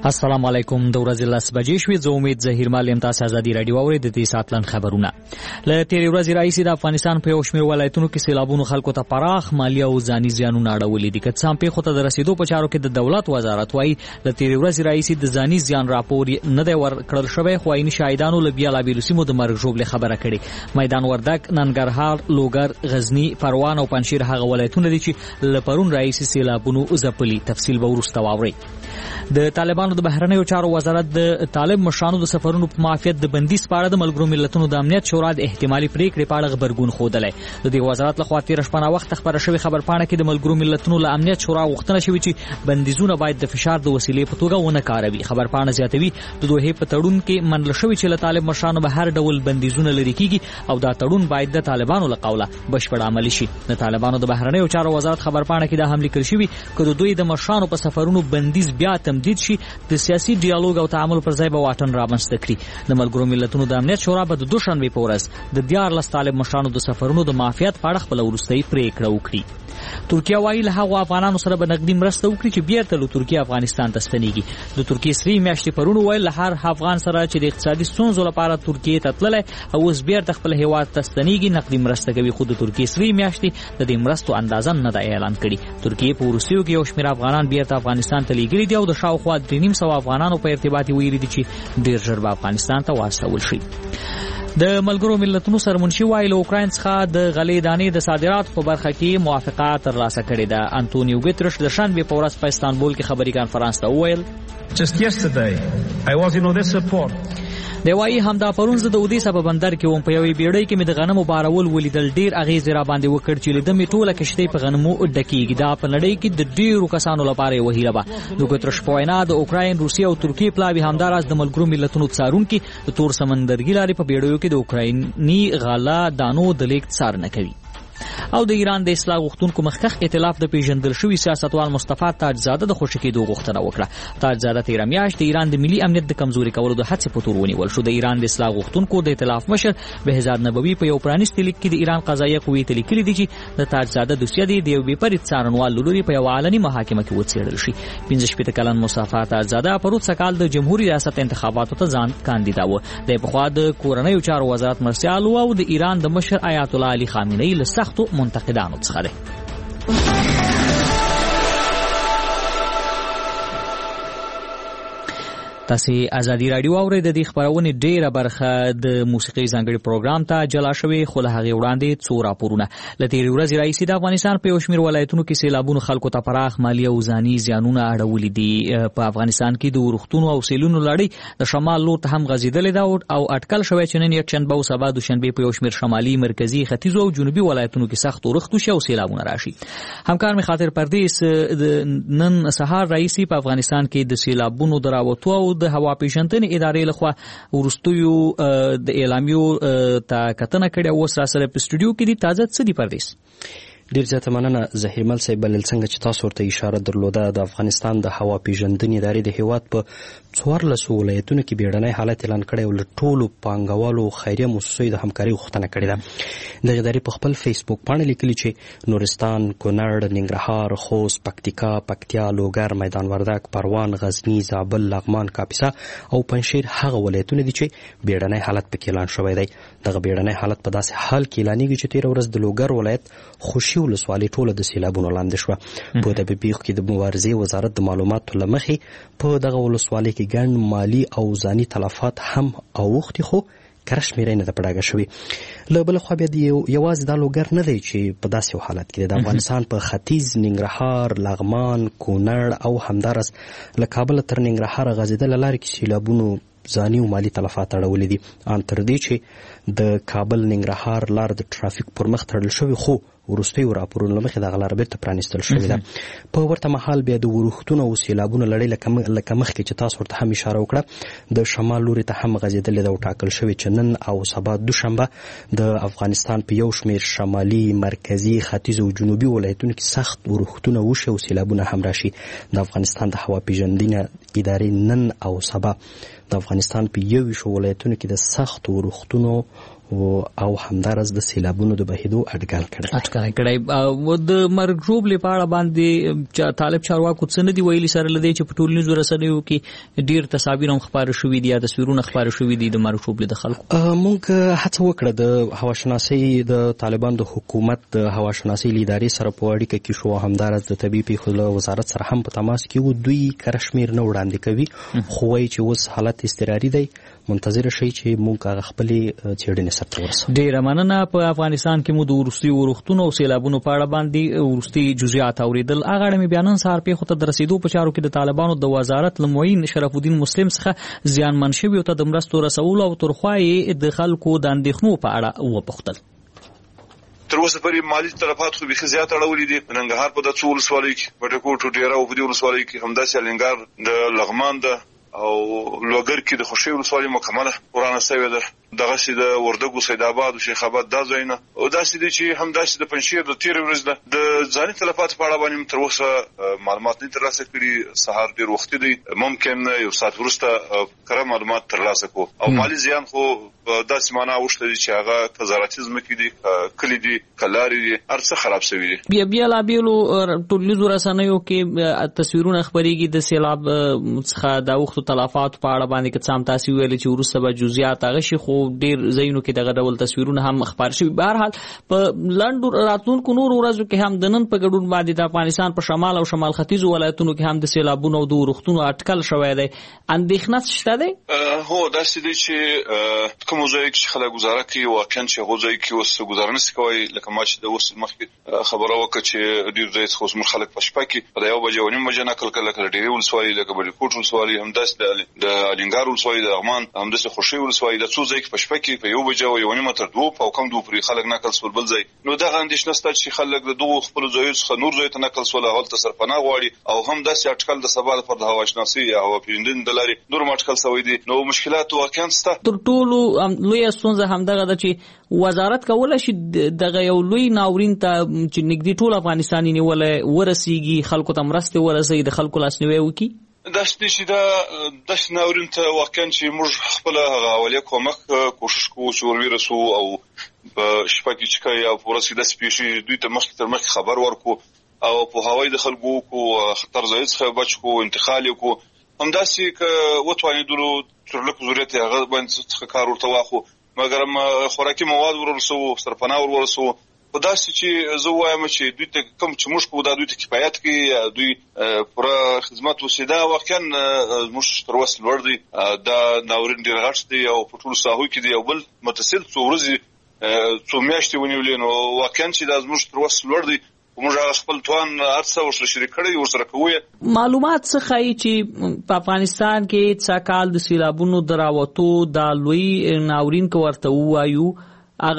السلام علیکم. د ورځې 10 بجې شوې. زه امید ظهیر مال یم. تاسو ازادي رادیو اورئ. د دې ساعت لن خبرونه له تیرې ورځې راځي د افغانستان په یو شمېر ولایتونو کې سیلابونو خلکو ته پراخ مالی او ځاني زیانونه اړولي دي. که څه هم پیښو ته د رسیدو په چارو کې د دولت وزارت وایي د تیرې ورځې راځي د ځاني زیان راپور نه دی ورکړل شوی، خو عیني شاهدانو له بیلابیلو سیمو د مرګ ژوبلې خبره کړې. میدان وردګ، ننګرهار، لوګر، غزنی، پروان او پنجشیر هغه ولایتونه دي چې له پرون راځي سیلابونو ځپلي. تفصیل به وروسته واورئ. د طالبانو د بهرنیو چارو وزارت د طالب مشرانو د سفرونو په معافیت د بندیز په اړه د ملګرو ملتونو د امنیت شورا د احتمالي پریکړې په اړه غبرګون ښودلی. د دې وزارت لخوا تېره شپه وخت خبره شوې خبرپاڼه کې د ملګرو ملتونو له امنیت شورا غوښتنه شوې چې بندیزونه باید د فشار د وسیلې په توګه ونه کاروي. خبرپاڼه زیاتوي د دوحې په تړون کې منل شوې چې له طالب مشرانو به هر ډول بندیزونه لرې کیږي او دا تړون باید د طالبانو له قوله بشپړ عملي شي. د طالبانو د بهرنیو چارو وزارت خبرپاڼه کې دا هم لیکل شوي چې د دوی د مشرانو په سفرونو بندیز بیا تمدید شي، د سیاسي ډیالوګ او تعامل پر ځای به واټن رامنځته کړي. د ملګرو ملتونو د امنیت شورا به د دوشنبې په ورځ د 14 طالب مشرانو د سفرونو د معافیت په اړه خپله وروستۍ پریکړه وکړي. ترکیه وایي له هغو افغانانو سره به نقدي مرسته وکړي چې بیرته له ترکیه افغانستان ته ستنېږي. د ترکیې سری میاشتې پرون وویل له هر افغان سره چې د اقتصادي ستونزو لپاره ترکیې ته تللی او اوس بیرته خپل هیواد ته ستنېږي نقدي مرسته کوي، خو د ترکیې سری میاشتې د دې مرستو اندازه نه ده اعلان کړي. ترکیې په وروستیو کې یو شمېر افغانان بیرته افغانستان ته لیږلي دي او د شاوخوا 350 افغانانو په ارتباط ویلي دي چې ډېر ژر به افغانستان ته واستول شي. د ملګرو ملتونو سرمنشي وایي له اوکراین څخه د غلې دانې د صادراتو په برخه کې موافقه ترلاسه کړې ده. انټونیو ګوترش د شنبې په ورځ په استانبول کې خبري کانفرانس ته وویل دی وایي همدا پرون زه د اودیسا په بندر کې وم، په یوې بیړۍ کې مې د غنمو بارول ولیدل، ډېر اغېز را باندې وکړ چې لیدم مې ټوله کښتۍ په غنمو ډکېږي. دا په نړۍ کې د ډېرو کسانو لپاره یوه هیله به. د ګوترش په وینا د اوکراین، روسیې او ترکیې پلاوي همداراز د ملګرو ملتونو څارونکي د تور سمندرګي لارې په بیړیو کې د اوکرایني غله دانو د لیږد څارنه کوي. او د ایران د اصلاح غوښتونکو مخکښ ائتلاف د پیژندل شوي سیاستوال مصطفی تاجزاده د خوشي کېدو غوښتنه وکړه. تاجزاده تېره میاشت د ایران د ملي امنیت د کمزوري کولو د هڅې په تور ونیول شو. د ایران د اصلاح غوښتونکو د ائتلاف مشر بهزاد نبوي په یو پرانیستي لیک کې د ایران قضایه قوې ته لیکلي دي چې د تاجزاده دوسیه د یو بېپرید څارنوال له لوري په یو علني محاکمه کې وڅېړل شي. 65 کلن مصطفی تاجزاده پروت سکال د جمهوریت ریاست انتخاباتو ته ځان کاندیدا و. د پخوا د کورنیو چارو وزارت مرسیال و او د ایران د مشر آیت الله علي خامنه‌ای له سختو منتقدانو څخه دی. تاسو ازادي رادیو اورئ. د دې خبرونه ډیره برخه د موسیقي ځانګړي پروګرام ته جلا شوې، خو له هغې وړاندې څو راپورونه. له تېرې ورځې راهیسې د افغانستان په یو شمېر ولایتونو کې سیلابونو خلکو ته پراخ مالي او ځاني زیانونه اړولي دي. په افغانستان کې د ورښتونو او سیلونو لړۍ د شمال لور ته هم غځېدلې ده او اټکل شوی چې نن یکشنبه او سبا دوشنبې په یو شمېر شمالي، مرکزي، ختیځو او جنوبي ولایتونو کې سخت اورښت وشي او سیلابونه راشي. همکار مې خاطر پردیس نن سهار راهیسې په افغانستان کې د سیلابونو د راوتو او د هوا پیژندنې ادارې لخوا وروستیو د اعلامیو ته کتنه کړې او اوس را سره په استودیو کې دي. تازه څه دي پردیس؟ ډیر زیاته مننه زهیرمل صاحب. بلل څنګه چې تاسو ورته اشاره درلوده، د افغانستان د هوا پیژندنې ادارې د هیواد په 14 ولایتونو کې بیړنی حالت اعلان کړی او له ټولو پانګوالو خیریه مؤسسو د همکارۍ غوښتنه کړې ده. دغه ادارې په خپل فیسبوک باندې لیکلي چې نورستان، کونړ، ننګرهار، خوست، پکتیکا، پکتیا، لوګر، میدان وردګ، پروان، غزنی، زابل، لغمان، کاپیسا او پنجشیر هغه ولایتونه دي چې بیړنی حالت پکې اعلان شوی دی. دغه بیړنی حالت په داسې حال کې اعلانېږي چې تېره ورځ د لوګر ولایت خوشي ولسوالۍ ټوله د سیلابونو لاندې شوه. په دې پیښو کې د مبارزې وزارت د معلوماتو له مخې په دغه ولسوالۍ کې ګڼ مالي او ځاني تلفات هم اوښتي، خو کره شمېره یې نه ده په ډاګه شوې. له بله خوا بیا یوازې دا لوګر نه دی چې په داسې یو حالت کې دی. د افغانستان په ختیځ، ننګرهار، لغمان، کونړ او همداراز له کابله تر ننګرهاره غځېدله لارې کې سیلابونو ځاني او مالي تلفات اړولي دي. ان تر دې چې د کابل ننګرهار لار د ټرافیک پر مخ تړل شوې، خو وروستیو راپورونو له مخې دغه لاره بېرته پرانیستل شوې ده. په ورته مهال بیا د ورښتونو او سیلابونو لړۍ لکه مخکې چې تاسو ورته هم اشاره وکړه د شمال لوري ته هم غځېدلې ده او ټاکل شوې چې نن او سبا دوشنبه د افغانستان په یو شمېر شمالي، مرکزي، ختیځ او جنوبي ولایتونو کې سخت ورښتونه وشي او سیلابونه هم راشي. د افغانستان د هوا پیژندنې ادارې نن او سبا د افغانستان په 21 ولایتونو کې د سخت ورښتونو او همدارس د سیلابونو د بهیدو اټکل کړی د مرګ ژوبلې په اړه باندې طالب چارواکو څه نه دی ویلي سره لدی چې په ټولنیزو رسنیو کې ډیر تصاویر هم خبره شوې دي یا تصویرونه خبره شوې دي د مرګ ژوبلې د خلکو. مونږ هڅه وکړه د هواشناسي د طالبان د حکومت د هواشناسي ادارې سره په اړیکه کې شو، همدارس د طبي پیښو له وزارت سره هم په تماس کې وو. دوی کرشمیر نه وړاندې کوي خو وایي چې اوس حالت اضطراري دی، منتظر شي چې موږ خپلې څېړنې سره ورسو. ډیره مننه. په افغانستان کې مو د وروستي ورښتونو او سیلابونو په اړه باندې وروستي جزئیات اوریدل. هغه اړه مې بیانن سهار پیښو ته د رسیدو په چارو کې د طالبانو د وزارت لمعین شرف الدین مسلم څخه زیانمن شویو ته د مرستو رسولو او ترخوای د خلکو د اندېښنو په اړه وپوښتل. تر اوسه پورې مالی تلفات خو به زیات اړولې دي. ننګرهار په د څو ولسوالۍ کې په ټکوټو ډیره او په دې ولسوالۍ کې همداسې الینګار د لغمان ده او لوګر کې د خوشي ولسوالۍ مکمله ورانه شوې ده. دغه سي د وردګو سید آباد او شیخ آباد دا ځایونه او داسې دي چې همداسې د پنځیر د تیر ورځ ده د ځاني تلفات په اړه باندې تر اوسه معلومات نه ترلاسه کړي. سهار ډیر وخت دی، ممکن یو ساعت وروسته کره معلومات ترلاسه کو او مالی زیان خو داسې معنا وشته چې هغه تزاراتیزم کې دي، کلی دي، کلاري دي، ارڅ خراب شوی دي. بیا لا بیلو ټولنیزو رسنیو کې تصویرونه خبريږي د سیلاب څخه د وخت تلفات په اړه باندې که څام تاسو ویل چې ورسره به جزئیات هغه شي خو ډیر ځایونو کې دغه ډول تصویرونه هم خبر شوي. بهر حال په لندو راتلونکو نور ورځو کې هم د نن په ګډون باندې د افغانستان په شمال او شمال ختیځو ولایتونو کې هم د سیلابونو او د ورښتونو اټکل شوی دی. اندېښنه شته دی؟ هو داسې دی چې کوم ځای کې خلک گزاره کوي واقعا چې هغه ځای کې اوس گزاره نشي کوي. لکه ما چې د اوس مخکې خبره وکړه چې ډیر ځای خو زموږ خلک په شپه کې په یو بجې ونیم بجې نقل کړل ډیری ولسوالۍ لکه بل کوټ ولسوالۍ همداسې د الینګار ولسوالۍ د لغمان همداسې خوشي ولسوالۍ د څو ځای په شپه کې په یو بجې او یو نیم تر دوه او کم دوه پرې خلک نقل سول بل ځای. نو دغه اندېښنه ستاسو چې خلک د دوه خپل ځایونو څخه نور ځای ته نقل سول هغه ته سرپناه غواړي او هم داسې اټکل د سبا لپاره د هواشناسي او پیوندین د لاري نور اټکل سوی دي. نو مشکلات واقعا شته. تر ټولو لوی ستونزه همدغه ده چې وزارت کولای شي دغه یو لوی ناورین ته چې نږدې ټول افغانستان نیولې ورسیږي، خلکو ته مرسته ورسوي، د خلکو لاسنیوي وکړي. داسې چې دا د ناورین ته واقعا چې موږ خپل هغه اولیا کومک کوشش کوو چې ورسو او په شپه کې چې کوي او ورسې د سپیشي دوی ته مخکې تر مخکې خبر ورکو او په هوای د خلکو کو خطر ځای څخه بچ کو انتقال کو همداسې ک وټوانیدلو تر لکه ضرورت هغه باندې څخه کار ورته واخو مګر خوراکي مواد ورسو سرپناه ورسو په داسې چې زه وایم چې دوی ته کوم چې موږ کو دا دوی ته کفایت کوي دوی پوره خدمت وسیده واقعا موږ تر وسه لوړ دي. دا ناورین ډیر غټ دی او په ټول ساحو کې دی او بل متصل څو ورځې څو میاشتې ونیولې. نو واقعا چې دا موږ تر وسه لوړ دي موږ خپل توان ارڅه ورسره شریک کړی ورسره کوی. معلومات څه ښایي چې په افغانستان کې څا کال د سیلابونو دراوتو د لوی ناورین کو ورته وایو هغه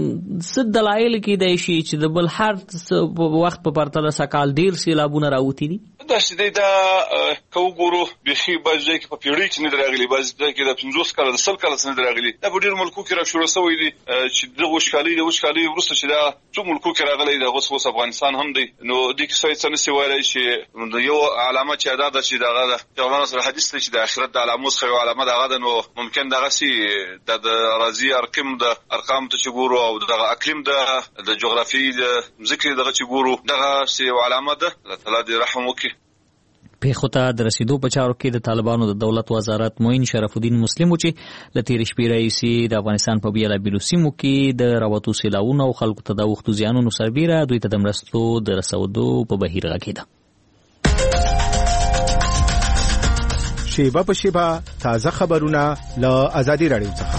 څه دلایل کېدای شي چې د بل هر وخت په پرتله سکال ډیر سیلابونه راوتی دي؟ داسې دی دا که وګورو بیخي بعض ځای کې په پیړۍ کې نه دی راغلي، بعض ځای کې د 50 کاله د 100 کاله نه دی راغلي. دا په ډېرو ملکو کې راشوړه شوی دي چې د وچکالۍ وروسته چې دا څو ملکو کې راغلی دی اوس افغانستان هم دی. نو دې کې څه نشي ویلی چې یو علامه چې دا ده چې دغه د پیغمبر سره حدیث دی چې د آخرت د علامو څخه یو علامه دغه ده. نو ممکن دغسې د اراضي ارقام ته چې ګورو او دغه اقلیم د جغرافي د ځمکې دغه چې ګورو دغه یو علامه ده. الله تعالی دې رحم وکړي. پیښو ته د رسیدو په چارو کې د طالبانو د دولت وزارت معین شرف الدین مسلم چې له تېرې شپې راهیسې د افغانستان په بېلابېلو سیمو کې د راوتو سیلاونو او خلکو ته د اوښتو زیانونو سربیره دوی ته د مرستو د رسودو په بهیر غږېده. شیبه په شیبه تازه خبرونه له آزادي راډیو څخه.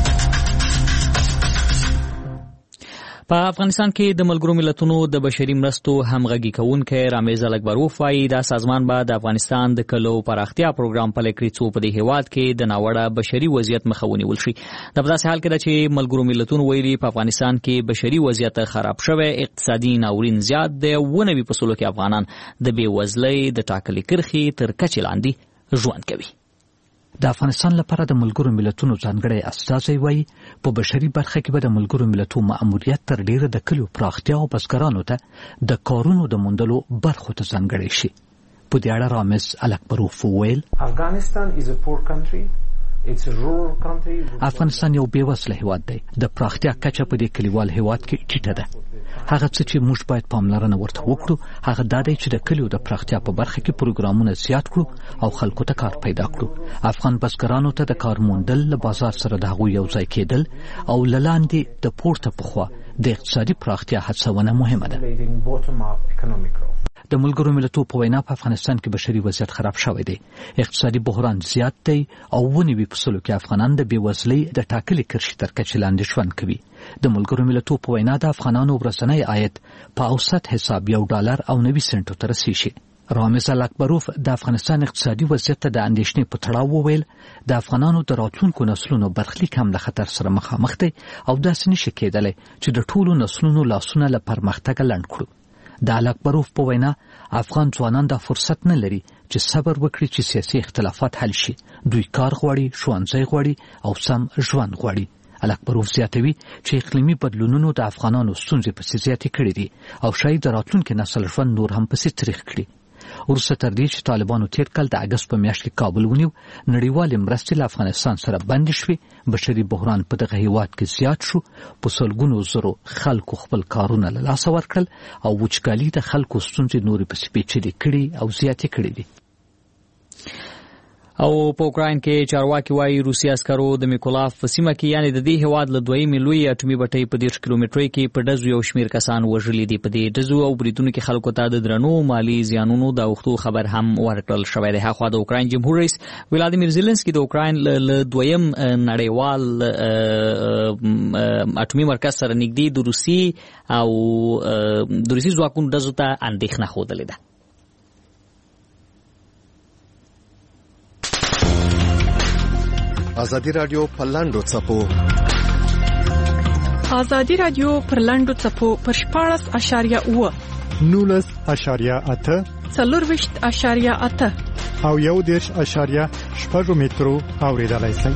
په افغانستان کې د ملګرو ملتونو د بشري مرستو همغږي کوونکی رامیز الکبروف وايي دا سازمان به د افغانستان د کلو پراختیا پروګرام پلی کړي څو په دې هیواد کې د ناوړه بشري وضعیت مخه ونیول شي. دا په داسې حال کې ده چې ملګرو ملتونو ویلي په افغانستان کې بشري وضعیت خراب شوی، اقتصادي ناورین زیات دی، 90% کې افغانان د بېوزلۍ د ټاکلې کرښې تر کچې لاندې ژوند کوي. د افغانستان لپاره د ملګرو ملتونو ځانګړی استازی وایي په بشري برخه کې به د ملګرو ملتونو مأموریت تر ډیره د کلیو پراختیا او بزګرانو ته د کارونو د موندلو برخو ته ځانګړی شي. په دې اړه رامیز الکبروف وویل Afghanistan is a poor country افغانستان یو بیوسله هیواد دی. د پراختیا کچه په دې کلیوال هیواد کې ټیټه ده. هغه څه چې موږ باید پاملرنه ورته وکړو هغه دا دی چې د کلیو د پراختیا په برخه کې پروګرامونه زیات کړو او خلکو ته کار پیدا کړو. افغان بزګرانو ته د کار موندل، له بازار سره د هغوی یو ځای کېدل او له لاندې د پورته پخوا د اقتصادي پراختیا هڅونه مهمه ده. د ملګرو ملتونو په وینا په افغانستان کې بشري وضعیت خراب شوی دی. اقتصادي بحران زیات دی او ونیوي په سلو کې افغانان د بېوزلۍ د ټاکلې کرښې تر کچې لاندې ژوند کوي. د ملګرو ملتونو په وینا د افغانانو ورځنی عاید په اوسط حساب $1.90 ته رسیږي. رامز الاکبروف د افغانستان اقتصادي وضعیت ته د اندېښنې په تړاو وویل د افغانانو د راتلونکو نسلونو برخلیک هم له خطر سره مخامخ دی او داسې نشي کېدلی چې د ټولو نسلونو لاسونه له پرمختګه لنډ کړو. د الاکبروف په وینا افغان ځوانان دا فرصت نه لري چې صبر وکړي چې سیاسي اختلافات حل شي. دوی کار غواړي، ښوونځی غواړي او سم ژوند غواړي. الاکبروف زیاتوي چې اقلیمي بدلونونو د افغانانو ستونزې پسې زیاتې کړې دي او شاید د راتلونکي نسل ژوند نور هم پسې تریخ کړي. وروسته تر دې چې طالبانو تیر کال د اګست په میاشت کې کابل ونیو، نړیوالې مرستې له افغانستان سره بندې شوې. بشري بحران په دغه هیواد کې زیات شو. په سلګونو زرو خلکو خپل کارونه له لاسه ورکړل او وچکالي د خلکو ستونزې نورې پسې پیچلې کړي او زیاتې کړې دي. او په اوکراین کې چارواکي وایي روسي عسکرو د میکولاف په سیمه کې یعنی د دې هیواد له دویمې لویې اټومي بټۍ په 10 کیلومترۍ کې په ډزو یو شمیر کسان وژلي دي. په دې ډزو او بریدونو کې خلکو ته د درنو مالی زیانونو د اوښتو خبر هم ورکړل شوی دی. هاخوا د اوکراین جمهور رئیس ولادیمیر زيلنسکي د اوکراین له دویم نړیوال اټومي مرکز سره نږدې د روسي ځواکونو ډزو ته اندېښنه ښودلې ده. ازادي رادیو پر لاندو څپو ازادي رادیو پر لاندو څپو پر 14.8 19.8 40.8 او 1.8 مترو اوریدلای شئ.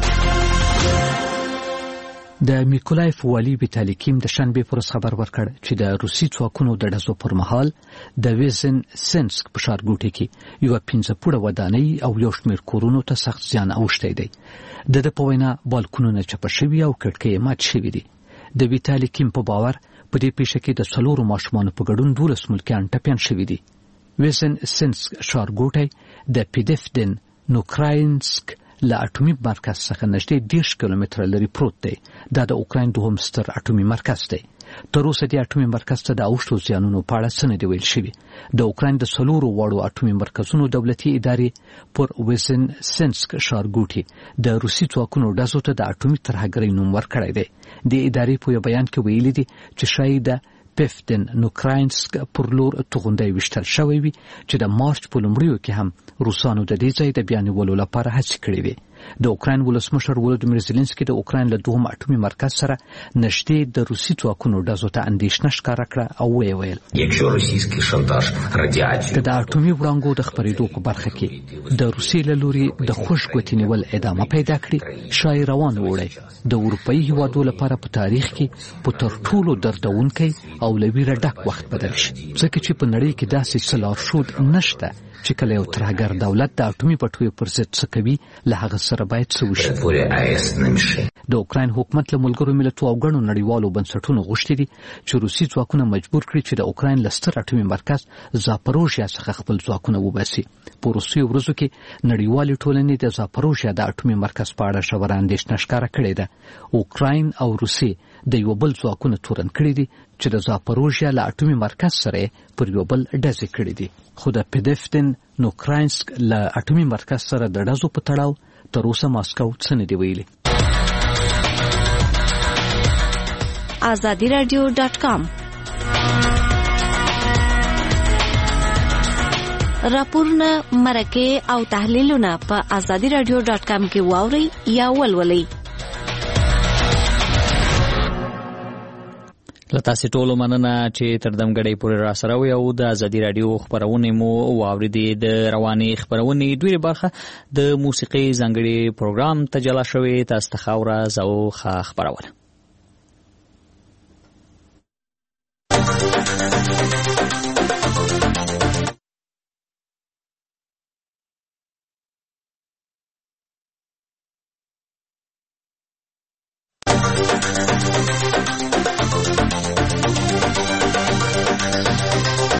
د میکولایف والی ویتالی کیم د شنبه پر خبر ورکړ چې د روسي ځواکونو د ډزو پر مهال د ویزن سنسک په ښارګوټي کې یو 15 پوړه ودانۍ او یو شمېر کورونو ته سخت زیان اوښتی دی. د په وینا بالکونونه چپه شوي او کړکۍ مات شوي دي. د ویتالی کیم په باور په دې پیښه کې د 4 ماشومانو په ګډون 12 ملکیان ټپیان شوي دي. ویزن سنسک ښارګوټی د پیدفدن نوکراینسک له اټومي مرکز څخه نږدې 10 کیلومتره لري پروت دی. دا د اوکراین دوهم ستر اټومي مرکز دی. تر اوسه د اټومي مرکز ته د اوښتو زیانونو په اړه څه نه دی ویل شوي. د اوکراین د 4 وړو اټومي مرکزونو دولتي ادارې پر ویزن سنسک ښارګوټي د روسي ځواکونو ډزو ته د اټومي ترهګرۍ نوم ورکړی دی. د ادارې په یو بیان کې ویلي دي چې شاید پیفدن نوکراینسک پر لور توغندۍ وشتل شوی وي چې د مارچ په لومړیو کې هم روسانو د دې ځای د بیانولو لپاره هڅې کړې وي. د اوکراین ولسمشر ولادیمیر زيلنسکي د اوکراین له دوهم اټومي مرکز سره نشته د روسي ځواکونو ډزو ته اندېښنه ښکاره کړه او ویل د اټومي وړانګو د خپرېدو په برخه کې د روسي له لوري د خوش ګوتې نیول ادامه پیدا کړي. شاید روان وړي د اروپאי هیوادو لپاره په تاریخ کې په تر ټولو دردونکي او لویره ډک وخت بدل شي، ځکه چې په نړۍ کې داسې سلارشود نشته چې کله یو ترهګر دولت د اټومي بټیو پر ضد څه کوي له هغه سره باید څه وشي. د اوکراین حکومت له ملګرو ملتونو او ګڼو نړیوالو بنسټونو غوښتي دي چې روسي ځواکونه مجبور کړي چې د اوکراین له ستر اټومي مرکز زاپروژیا څخه خپل ځواکونه وباسي. په وروستیو ورځو کې نړیوالې ټولنې د زاپروژیا د اټومي مرکز په اړه ژوره اندېښنه ښکاره کړې ده. اوکراین او روسیې د یو بل ځواکونه تورن کړي دي چې د زاپروژیا له اټومي مرکز سره پر یو بل ډزې کړي دي. خو د پیدفدن نوکراینسک له اټومي مرکز سره د ډزو په تړاو تر اوسه ماسکو څه نه دی ویلي. azadiradio.com راپورونه، مرکې او تحلیلونه په azadiradio.com کې واورئ یا ولولئ. لتاسې ټولو مننه چې تر دمګړۍ پورې را سره وي او د ازادي رادیو خبرونه مو واوریدې. د رواني خبرونه ډېره برخه د موسیقي ځانګړي پروګرام ته جلا شوې. تاسو ته خاوره زو خبرونه